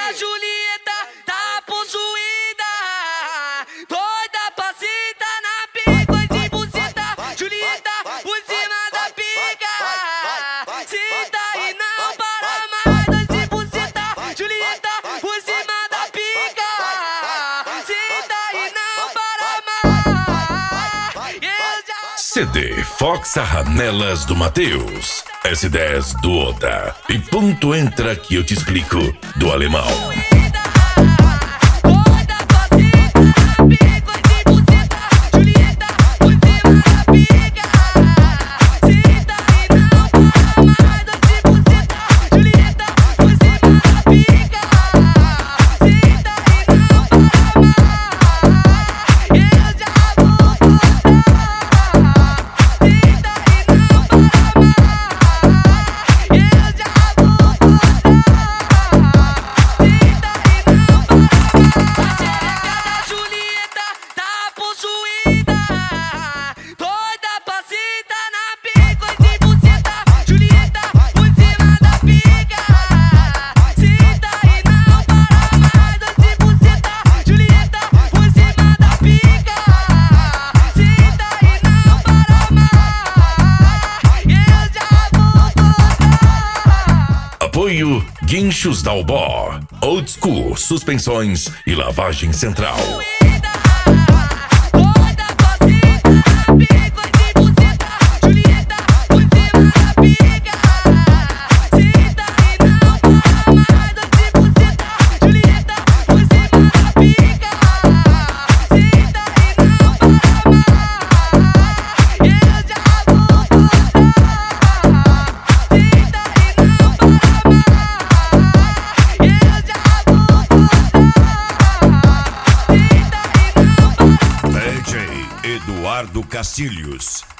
A Julieta tá possuída, doida pra sentar na pica e de buceta. Julieta por cima da pica, senta e não para mais. Dois de buceta, Julieta por cima da pica, senta e não para mais. Eu já... CD Fox Arranelas do Matheus, S10 do Oda e ponto entra que eu te explico do alemão. Apoio Guinchos Dalbó, Old School, suspensões e lavagem central. Eduardo Castilhos.